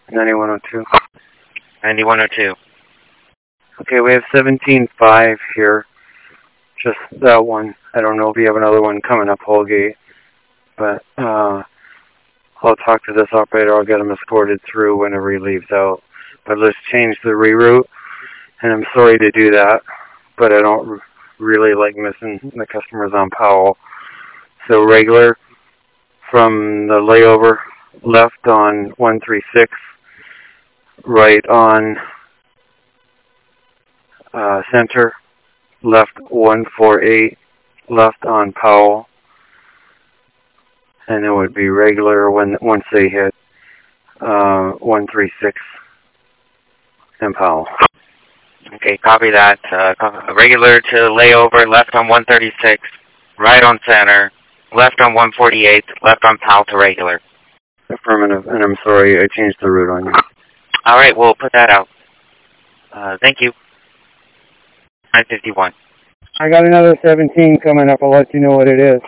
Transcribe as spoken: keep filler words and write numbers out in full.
ninety-one oh two. ninety-one oh two. Okay, we have seventeen five here. Just that one. I don't know if you have another one coming up Holgate, but uh, I'll talk to this operator. I'll get him escorted through whenever he leaves out. But let's change the reroute, and I'm sorry to do that, but I don't r really like missing the customers on Powell. So regular from the layover, left on one three six, right on uh, Center, left one four eight, left on Powell, and it would be regular when once they hit uh, one three six and Powell. Okay, copy that. Uh, regular to layover, left on one thirty-six, right on Center, left on one forty-eight, left on Powell to regular. Affirmative, and I'm sorry I changed the route on you. All right, we'll put that out. Uh, thank you. nine fifty-one. I got another seventeen coming up. I'll let you know what it is.